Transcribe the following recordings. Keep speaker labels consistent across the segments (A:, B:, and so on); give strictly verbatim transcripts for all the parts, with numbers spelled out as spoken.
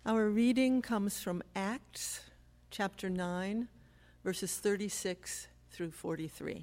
A: Our reading comes from Acts chapter nine, verses thirty-six through forty-three.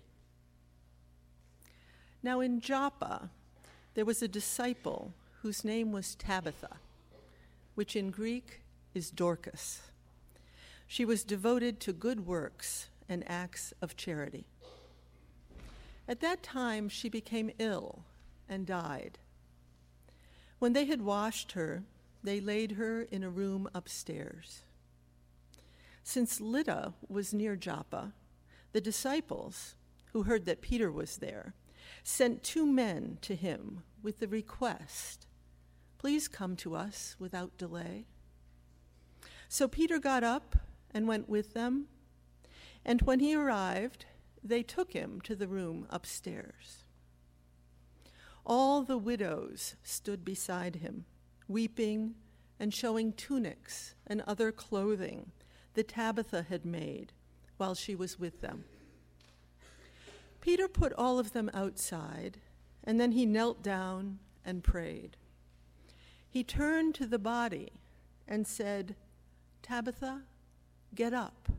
A: Now in Joppa there was a disciple whose name was Tabitha, which in Greek is Dorcas. She was devoted to good works and acts of charity. At that time she became ill and died. When they had washed her, they laid her in a room upstairs. Since Lydda was near Joppa, the disciples, who heard that Peter was there, sent two men to him with the request, "Please come to us without delay." So Peter got up and went with them, and when he arrived, they took him to the room upstairs. All the widows stood beside him, weeping and showing tunics and other clothing that Tabitha had made while she was with them. Peter put all of them outside, and then he knelt down and prayed. He turned to the body and said, "Tabitha, get up."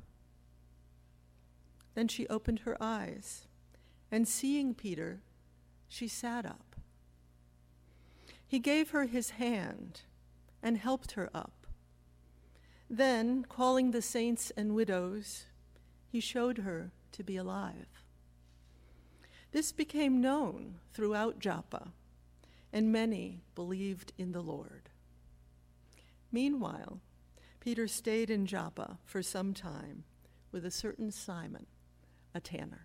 A: Then she opened her eyes, and seeing Peter, she sat up. He gave her his hand and helped her up. Then, calling the saints and widows, he showed her to be alive. This became known throughout Joppa, and many believed in the Lord. Meanwhile, Peter stayed in Joppa for some time with a certain Simon, a tanner.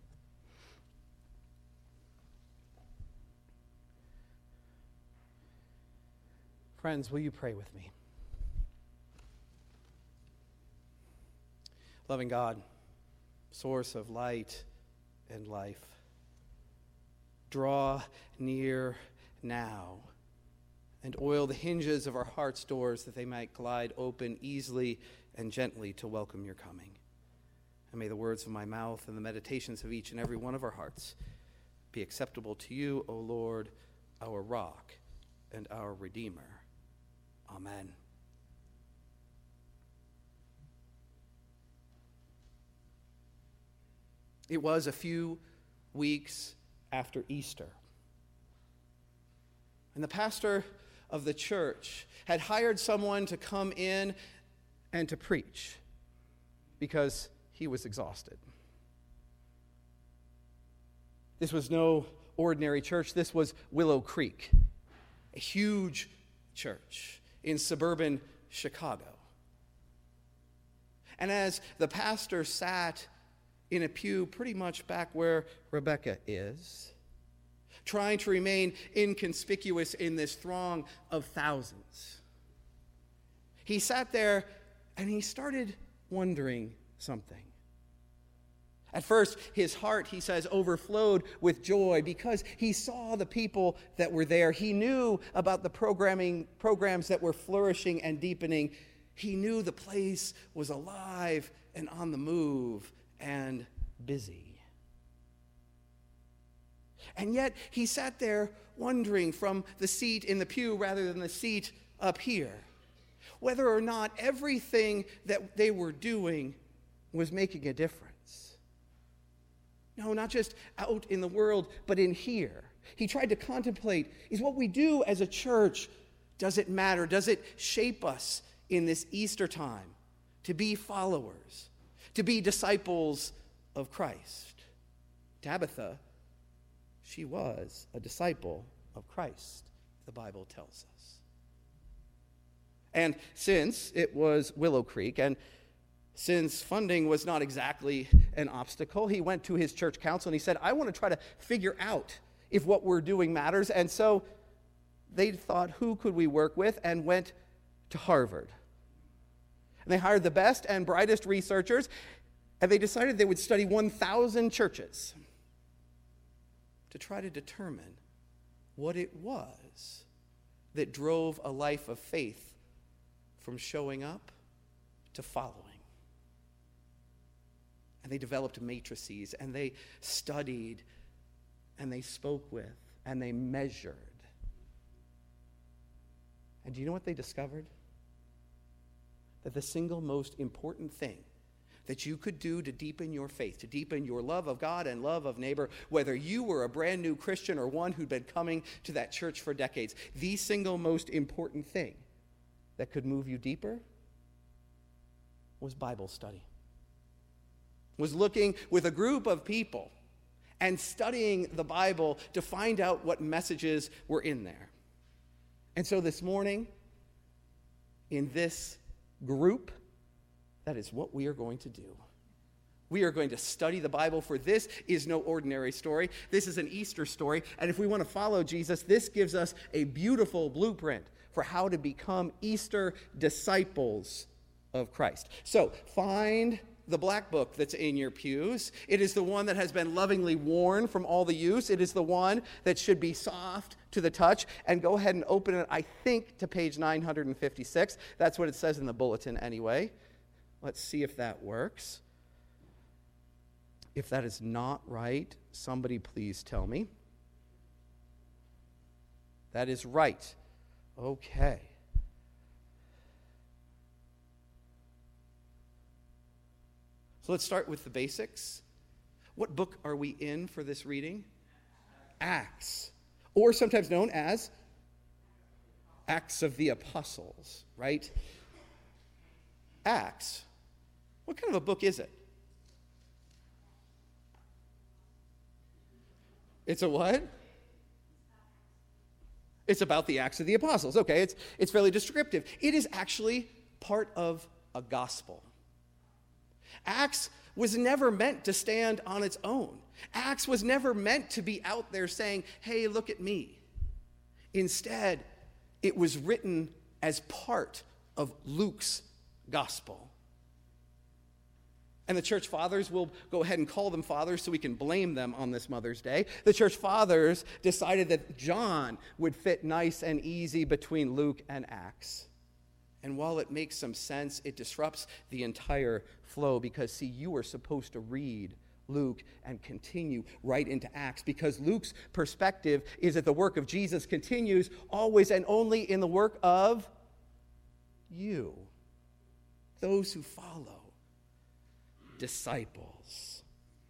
B: Friends, will you pray with me? Loving God, source of light and life, draw near now and oil the hinges of our heart's doors that they might glide open easily and gently to welcome your coming. And may the words of my mouth and the meditations of each and every one of our hearts be acceptable to you, O Lord, our rock and our Redeemer. Amen. It was a few weeks after Easter, and the pastor of the church had hired someone to come in and to preach because he was exhausted. This was no ordinary church. This was Willow Creek, a huge church in suburban Chicago. And as the pastor sat in a pew pretty much back where Rebecca is, trying to remain inconspicuous in this throng of thousands, he sat there and he started wondering something. At first, his heart, he says, overflowed with joy because he saw the people that were there. He knew about the programming programs that were flourishing and deepening. He knew the place was alive and on the move and busy. And yet, he sat there wondering from the seat in the pew rather than the seat up here, whether or not everything that they were doing was making a difference. No, not just out in the world, but in here. He tried to contemplate, is what we do as a church, does it matter? Does it shape us in this Easter time to be followers, to be disciples of Christ? Tabitha, she was a disciple of Christ, the Bible tells us. And since it was Willow Creek, and since funding was not exactly an obstacle, he went to his church council and he said, I want to try to figure out if what we're doing matters. And so they thought, who could we work with? And went to Harvard. And they hired the best and brightest researchers, and they decided they would study one thousand churches to try to determine what it was that drove a life of faith from showing up to following. And they developed matrices, and they studied, and they spoke with, and they measured. And do you know what they discovered? that the single most important thing that you could do to deepen your faith, to deepen your love of God and love of neighbor, whether you were a brand new Christian or one who'd been coming to that church for decades, the single most important thing that could move you deeper was Bible study. Was looking with a group of people and studying the Bible to find out what messages were in there. And so this morning, in this group, that is what we are going to do. We are going to study the Bible, for this is no ordinary story. This is an Easter story, and if we want to follow Jesus, this gives us a beautiful blueprint for how to become Easter disciples of Christ. So, find the black book that's in your pews. It is the one that has been lovingly worn from all the use. It is the one that should be soft to the touch. And go ahead and open it, I think, to page nine hundred fifty-six. That's what it says in the bulletin anyway. Let's see if that works. If that is not right, somebody please tell me. That is right. Okay. So let's start with the basics. What book are we in for this reading? Acts, or sometimes known as Acts of the Apostles, right? Acts. What kind of a book is it? It's a what? It's about the Acts of the Apostles. Okay, it's, it's fairly descriptive. It is actually part of a gospel. Acts was never meant to stand on its own. Acts was never meant to be out there saying, hey, look at me. Instead, it was written as part of Luke's gospel. And the church fathers, will go ahead and call them fathers so we can blame them on this Mother's Day. The church fathers decided that John would fit nice and easy between Luke and Acts. And while it makes some sense, it disrupts the entire flow because, see, you are supposed to read Luke and continue right into Acts because Luke's perspective is that the work of Jesus continues always and only in the work of you, those who follow. Disciples.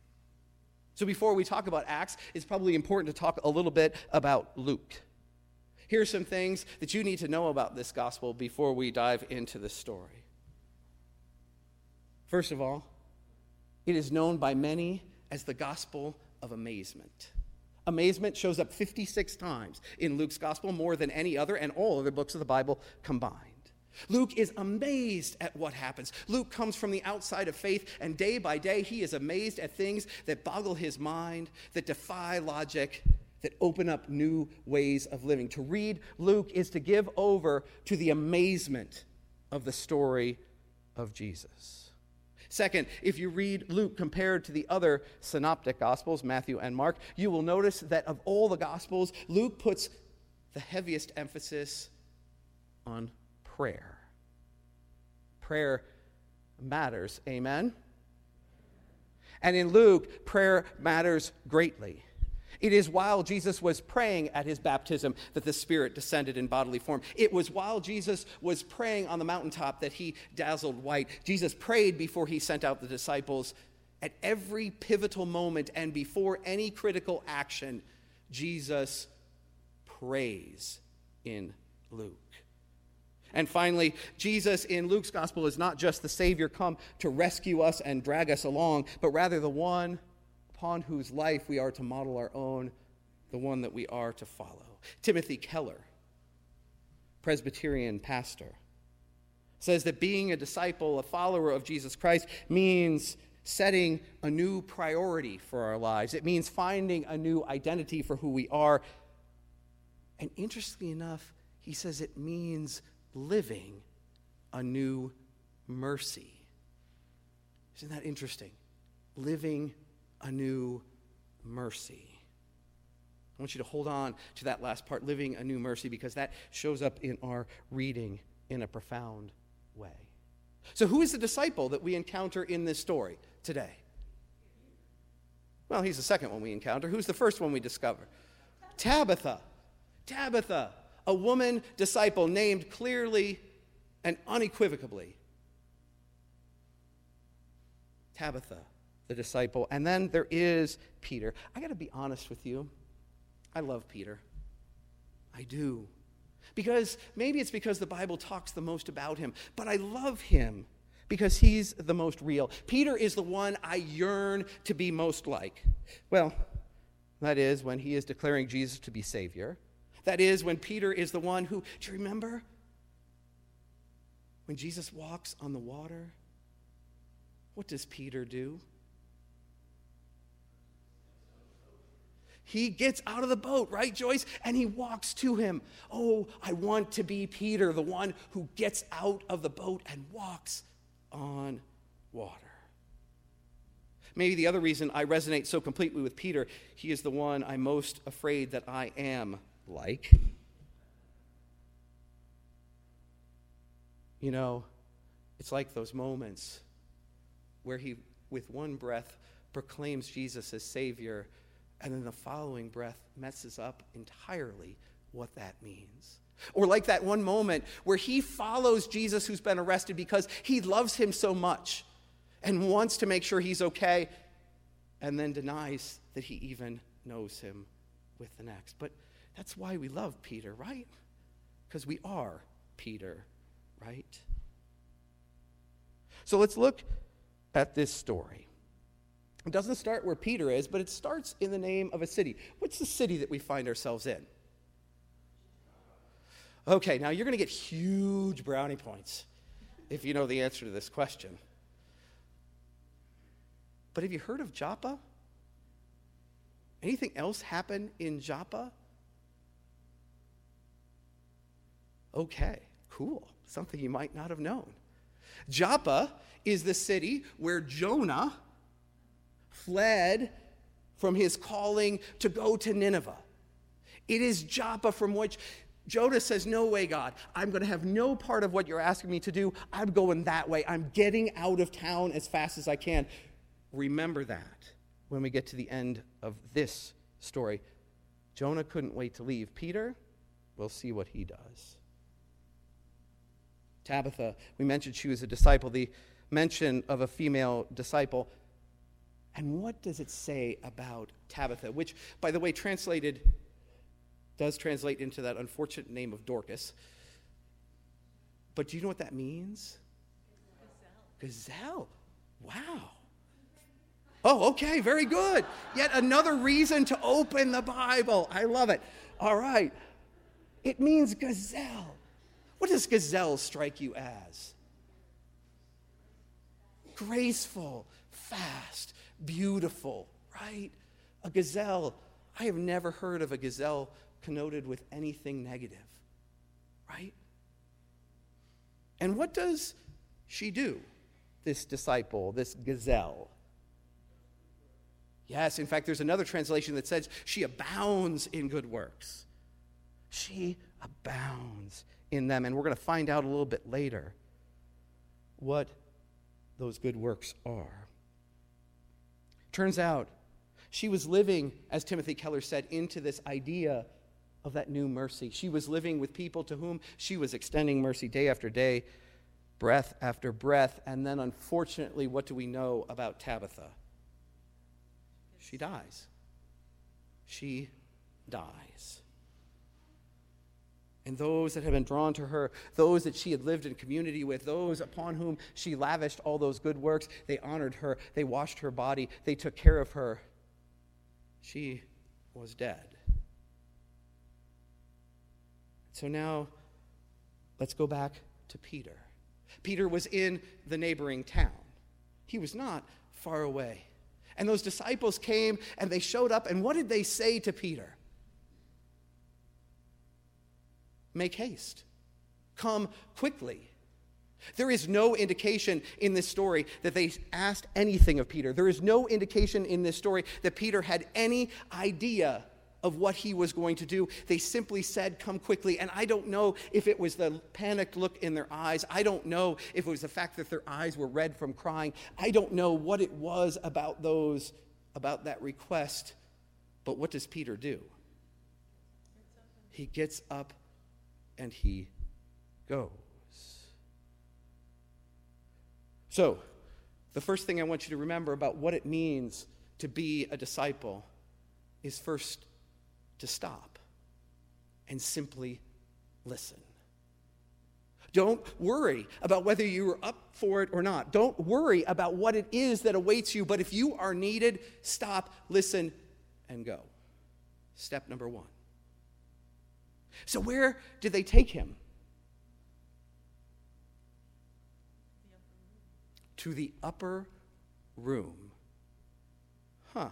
B: So before we talk about Acts, it's probably important to talk a little bit about Luke. Here's some things that you need to know about this gospel before we dive into the story. First of all, it is known by many as the gospel of amazement. Amazement shows up fifty-six times in Luke's gospel, more than any other and all other books of the Bible combined. Luke is amazed at what happens. Luke comes from the outside of faith, and day by day he is amazed at things that boggle his mind, that defy logic, that open up new ways of living. To read Luke is to give over to the amazement of the story of Jesus. Second, if you read Luke compared to the other synoptic gospels, Matthew and Mark, you will notice that of all the gospels, Luke puts the heaviest emphasis on prayer. Prayer matters, amen? And in Luke, prayer matters greatly. It is while Jesus was praying at his baptism that the Spirit descended in bodily form. It was while Jesus was praying on the mountaintop that he dazzled white. Jesus prayed before he sent out the disciples. At every pivotal moment and before any critical action, Jesus prays in Luke. And finally, Jesus in Luke's gospel is not just the Savior come to rescue us and drag us along, but rather the one upon whose life we are to model our own, the one that we are to follow. Timothy Keller, Presbyterian pastor, says that being a disciple, a follower of Jesus Christ, means setting a new priority for our lives. It means finding a new identity for who we are. And interestingly enough, he says it means living a new mercy. Isn't that interesting? Living a new mercy. I want you to hold on to that last part, living a new mercy, because that shows up in our reading in a profound way. So who is the disciple that we encounter in this story today? Well, he's the second one we encounter. Who's the first one we discover? Tabitha. Tabitha. A woman disciple named clearly and unequivocally Tabitha, the disciple, and then there is Peter. I got to be honest with you. I love Peter. I do. Because maybe it's because the Bible talks the most about him, but I love him because he's the most real. Peter is the one I yearn to be most like. Well, that is when he is declaring Jesus to be Savior. That is when Peter is the one who, do you remember when Jesus walks on the water? What does Peter do? He gets out of the boat, right, Joyce? And he walks to him. Oh, I want to be Peter, the one who gets out of the boat and walks on water. Maybe the other reason I resonate so completely with Peter, he is the one I'm most afraid that I am like. You know, it's like those moments where he, with one breath, proclaims Jesus as Savior, and then the following breath messes up entirely what that means. Or like that one moment where he follows Jesus who's been arrested because he loves him so much and wants to make sure he's okay, and then denies that he even knows him with the next. But that's why we love Peter, right? Because we are Peter, right? So let's look at this story. It doesn't start where Peter is, but it starts in the name of a city. What's the city that we find ourselves in? Okay, now you're going to get huge brownie points if you know the answer to this question. But have you heard of Joppa? Anything else happen in Joppa? Okay, cool. Something you might not have known. Joppa is the city where Jonah fled from his calling to go to Nineveh. It is Joppa from which Jonah says, no way, God. I'm going to have no part of what you're asking me to do. I'm going that way. I'm getting out of town as fast as I can. Remember that when we get to the end of this story. Jonah couldn't wait to leave. Peter, we'll see what he does. Tabitha, we mentioned she was a disciple. The mention of a female disciple. And what does it say about Tabitha? Which, by the way, translated, does translate into that unfortunate name of Dorcas. But do you know what that means? Gazelle. Gazelle. Wow. Oh, okay, very good. Yet another reason to open the Bible. I love it. All right. It means gazelle. What does gazelle strike you as? Graceful, fast, beautiful, right? A gazelle. I have never heard of a gazelle connoted with anything negative, right? And what does she do, this disciple, this gazelle? Yes, in fact, there's another translation that says she abounds in good works. She abounds in them, and we're going to find out a little bit later what those good works are. Turns out she was living, as Timothy Keller said, into this idea of that new mercy. She was living with people to whom she was extending mercy day after day, breath after breath, and then unfortunately, what do we know about Tabitha? She dies. She dies. And those that had been drawn to her, those that she had lived in community with, those upon whom she lavished all those good works, they honored her, they washed her body, they took care of her. She was dead. So now, let's go back to Peter. Peter was in the neighboring town. He was not far away. And those disciples came and they showed up, and what did they say to Peter? Make haste. Come quickly. There is no indication in this story that they asked anything of Peter. There is no indication in this story that Peter had any idea of what he was going to do. They simply said, come quickly. And I don't know if it was the panicked look in their eyes. I don't know if it was the fact that their eyes were red from crying. I don't know what it was about those, about that request. But what does Peter do? He gets up and he goes. So, The first thing I want you to remember about what it means to be a disciple is first to stop and simply listen. Don't worry about whether you're up for it or not. Don't worry about what it is that awaits you. But if you are needed, stop, listen, and go. Step number one. So where did they take him? To the upper room. Huh.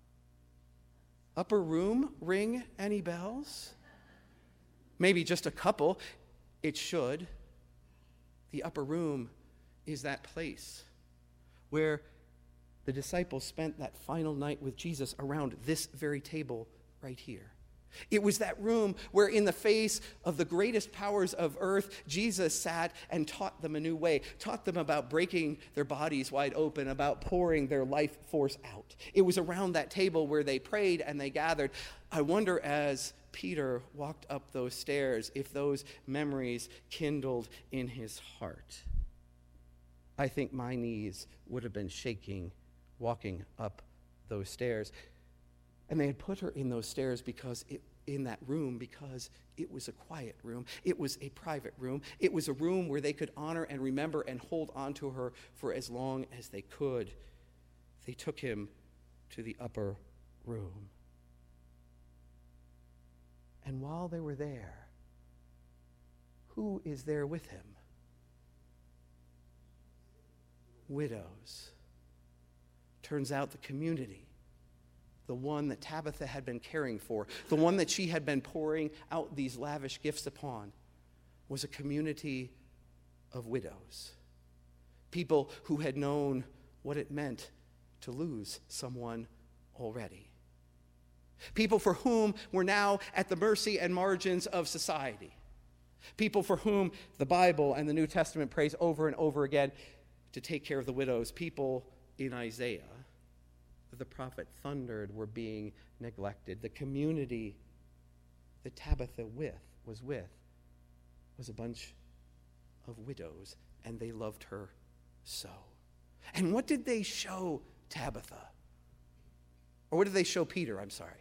B: Upper room? Ring any bells? Maybe just a couple. It should. The upper room is that place where the disciples spent that final night with Jesus around this very table right here. It was that room where, in the face of the greatest powers of earth, Jesus sat and taught them a new way, taught them about breaking their bodies wide open, about pouring their life force out. It was around that table where they prayed and they gathered. I wonder, as Peter walked up those stairs, if those memories kindled in his heart. I think my knees would have been shaking walking up those stairs. And they had put her in those stairs because it, in that room because it was a quiet room. It was a private room. It was a room where they could honor and remember and hold on to her for as long as they could. They took him to the upper room. And while they were there, who is there with him? Widows. Turns out the community, the one that Tabitha had been caring for, the one that she had been pouring out these lavish gifts upon, was a community of widows. People who had known what it meant to lose someone already. People for whom were now at the mercy and margins of society. People for whom the Bible and the New Testament prays over and over again to take care of the widows. People in Isaiah, the prophet thundered, were being neglected. The community that Tabitha with was with was a bunch of widows, and they loved her so. And what did they show Tabitha? Or what did they show Peter? I'm sorry.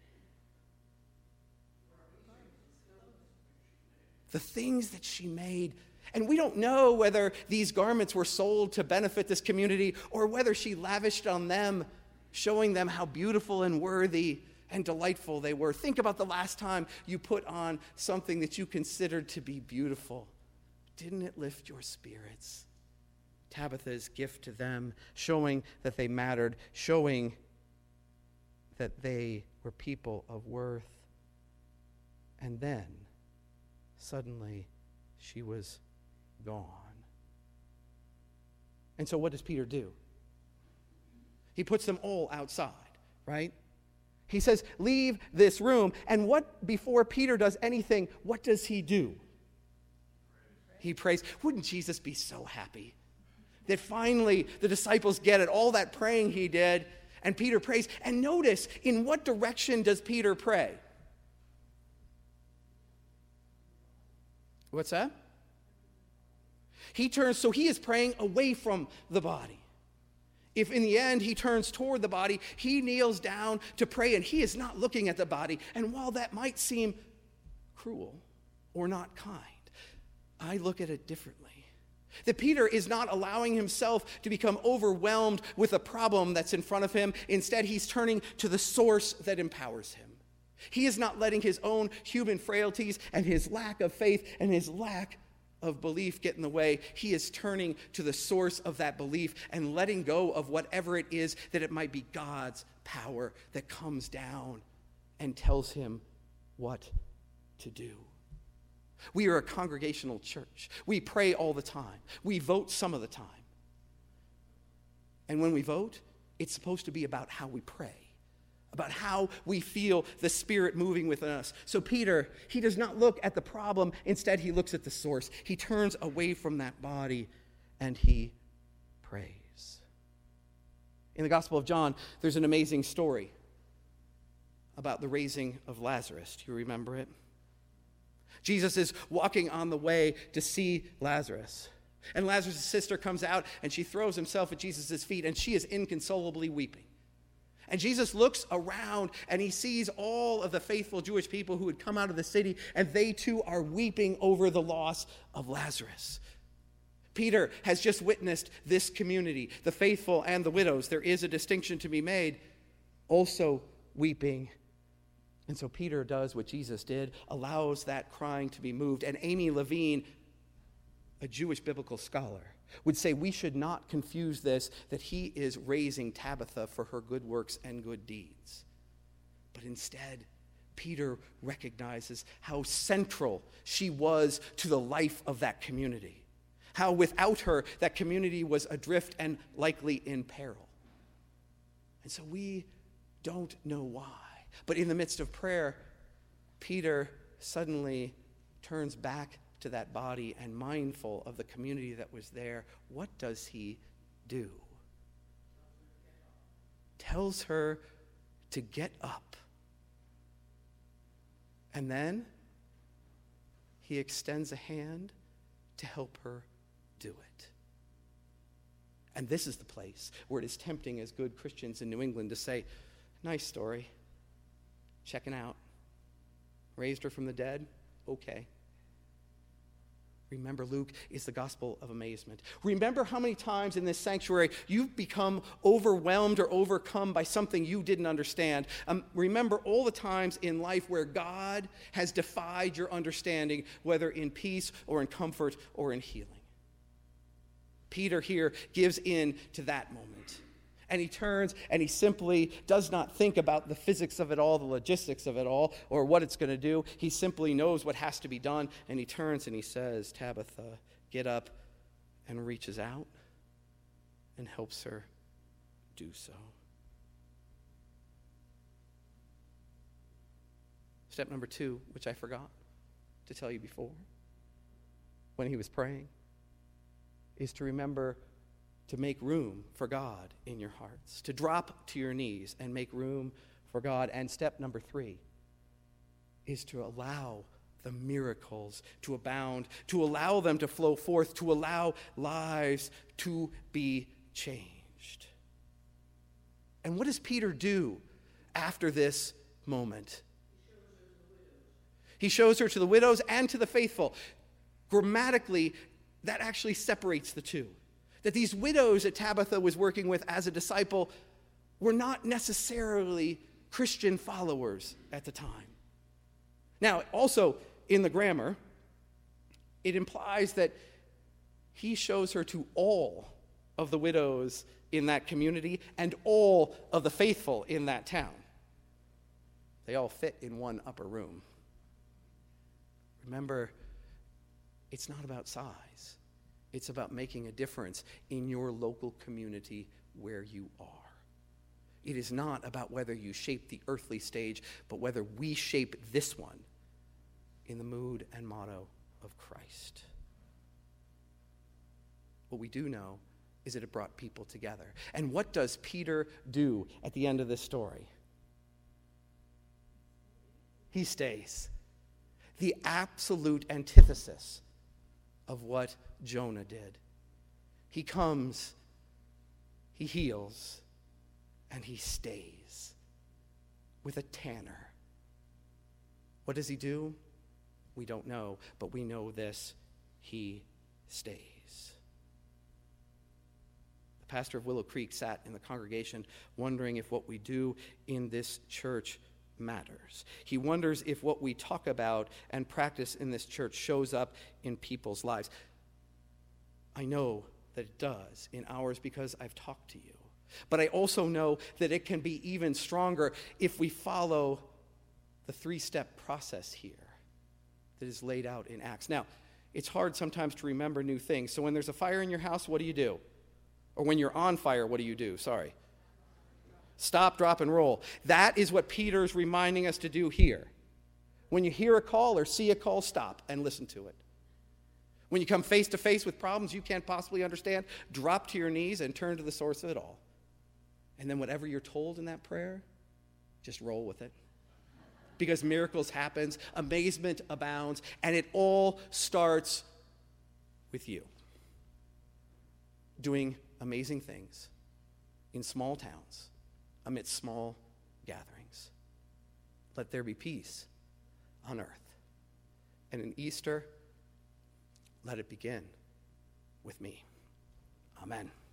B: The things that she made. And we don't know whether these garments were sold to benefit this community or whether she lavished on them, showing them how beautiful and worthy and delightful they were. Think about the last time you put on something that you considered to be beautiful. Didn't it lift your spirits? Tabitha's gift to them, showing that they mattered, showing that they were people of worth. And then, suddenly, she was gone. And so what does Peter do? He puts them all outside, right? He says, leave this room. And what, before Peter does anything, what does he do? He prays. Wouldn't Jesus be so happy that finally the disciples get it, all that praying he did, and Peter prays. And notice, in what direction does Peter pray? What's that? He turns, so he is praying away from the body. If in the end he turns toward the body, he kneels down to pray, and he is not looking at the body. And while that might seem cruel or not kind, I look at it differently. That Peter is not allowing himself to become overwhelmed with a problem that's in front of him. Instead, he's turning to the source that empowers him. He is not letting his own human frailties and his lack of faith and his lack of belief get in the way. He is turning to the source of that belief and letting go of whatever it is, that it might be God's power that comes down and tells him what to do. We are a congregational church. We pray all the time. We vote some of the time. And when we vote, it's supposed to be about how we pray, about how we feel the Spirit moving within us. So Peter, he does not look at the problem. Instead, he looks at the source. He turns away from that body and he prays. In the Gospel of John, there's an amazing story about the raising of Lazarus. Do you remember it? Jesus is walking on the way to see Lazarus. And Lazarus' sister comes out, and she throws herself at Jesus' feet, and she is inconsolably weeping. And Jesus looks around, and he sees all of the faithful Jewish people who had come out of the city, and they too are weeping over the loss of Lazarus. Peter has just witnessed this community, the faithful and the widows. There is a distinction to be made, also weeping. And so Peter does what Jesus did, allows that crying to be moved. And Amy Levine, a Jewish biblical scholar, would say we should not confuse this, that he is raising Tabitha for her good works and good deeds. But instead, Peter recognizes how central she was to the life of that community. How without her, that community was adrift and likely in peril. And so we don't know why. But in the midst of prayer, Peter suddenly turns back to that body, and mindful of the community that was there, what does he do? Tells her to get up. And then he extends a hand to help her do it. And this is the place where it is tempting as good Christians in New England to say, nice story, checking out. Raised her from the dead? Okay. Remember, Luke is the gospel of amazement. Remember how many times in this sanctuary you've become overwhelmed or overcome by something you didn't understand. Um, remember all the times in life where God has defied your understanding, whether in peace or in comfort or in healing. Peter here gives in to that moment. And he turns and he simply does not think about the physics of it all, the logistics of it all, or what it's going to do. He simply knows what has to be done, and he turns and he says, Tabitha, get up, and reaches out and helps her do so. Step number two, which I forgot to tell you before, when he was praying, is to remember to make room for God in your hearts, to drop to your knees and make room for God. And step number three is to allow the miracles to abound, to allow them to flow forth, to allow lives to be changed. And what does Peter do after this moment? He shows her to the widows and to the faithful. Grammatically, that actually separates the two. That these widows that Tabitha was working with as a disciple were not necessarily Christian followers at the time. Now, also in the grammar, it implies that he shows her to all of the widows in that community and all of the faithful in that town. They all fit in one upper room. Remember, it's not about size. It's about making a difference in your local community where you are. It is not about whether you shape the earthly stage, but whether we shape this one in the mood and motto of Christ. What we do know is that it brought people together. And what does Peter do at the end of this story? He stays. The absolute antithesis of what Jonah did. He comes, he heals, and he stays with a tanner. What does he do? We don't know, but we know this: he stays. The pastor of Willow Creek sat in the congregation wondering if what we do in this church matters. He wonders if what we talk about and practice in this church shows up in people's lives. I know that it does in ours because I've talked to you. But I also know that it can be even stronger if we follow the three-step process here that is laid out in Acts. Now, it's hard sometimes to remember new things. So when there's a fire in your house, what do you do? Or when you're on fire, what do you do? Sorry. Stop, drop, and roll. That is what Peter's reminding us to do here. When you hear a call or see a call, stop and listen to it. When you come face to face with problems you can't possibly understand, drop to your knees and turn to the source of it all. And then whatever you're told in that prayer, just roll with it. Because miracles happen, amazement abounds, and it all starts with you. doing amazing things in small towns, amidst small gatherings. Let there be peace on earth. And in Easter, let it begin with me. Amen.